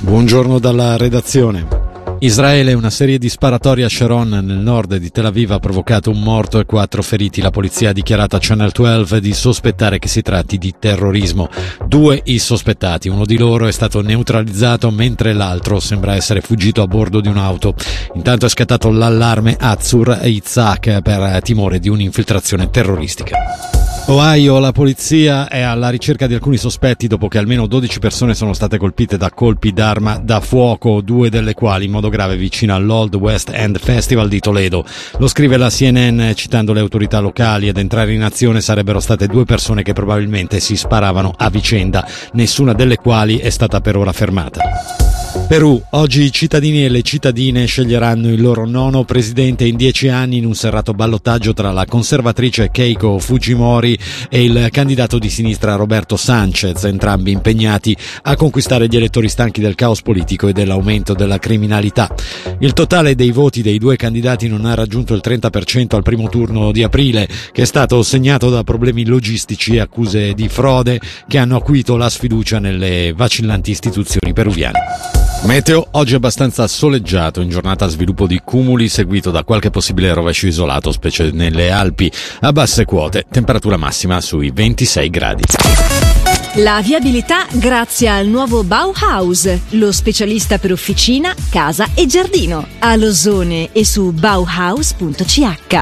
Buongiorno dalla redazione. Israele, una serie di sparatorie a Sharon nel nord di Tel Aviv ha provocato un morto e 4 feriti. La polizia ha dichiarato a Channel 12 di sospettare che si tratti di terrorismo. 2 i sospettati, uno di loro è stato neutralizzato mentre l'altro sembra essere fuggito a bordo di un'auto. Intanto è scattato l'allarme a Tzur Yitzhak per timore di un'infiltrazione terroristica. Ohio, la polizia è alla ricerca di alcuni sospetti dopo che almeno 12 persone sono state colpite da colpi d'arma da fuoco, 2 delle quali in modo grave vicino all'Old West End Festival di Toledo. Lo scrive la CNN citando le autorità locali. Ad entrare in azione sarebbero state 2 persone che probabilmente si sparavano a vicenda, nessuna delle quali è stata per ora fermata. Perù, oggi i cittadini e le cittadine sceglieranno il loro 9º presidente in 10 anni in un serrato ballottaggio tra la conservatrice Keiko Fujimori e il candidato di sinistra Roberto Sanchez, entrambi impegnati a conquistare gli elettori stanchi del caos politico e dell'aumento della criminalità. Il totale dei voti dei 2 candidati non ha raggiunto il 30% al primo turno di aprile, che è stato segnato da problemi logistici e accuse di frode che hanno acuito la sfiducia nelle vacillanti istituzioni peruviane. Meteo, oggi abbastanza soleggiato, in giornata sviluppo di cumuli seguito da qualche possibile rovescio isolato, specie nelle Alpi, a basse quote, temperatura massima sui 26 gradi. La viabilità grazie al nuovo Bauhaus, lo specialista per officina, casa e giardino, a Losone e su bauhaus.ch.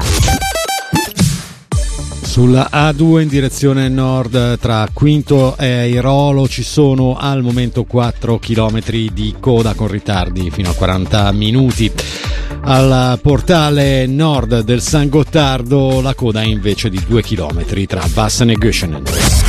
Sulla A2 in direzione nord tra Quinto e Airolo ci sono al momento 4 chilometri di coda con ritardi fino a 40 minuti. Al portale nord del San Gottardo la coda è invece di 2 chilometri tra Vassen e Göschenen.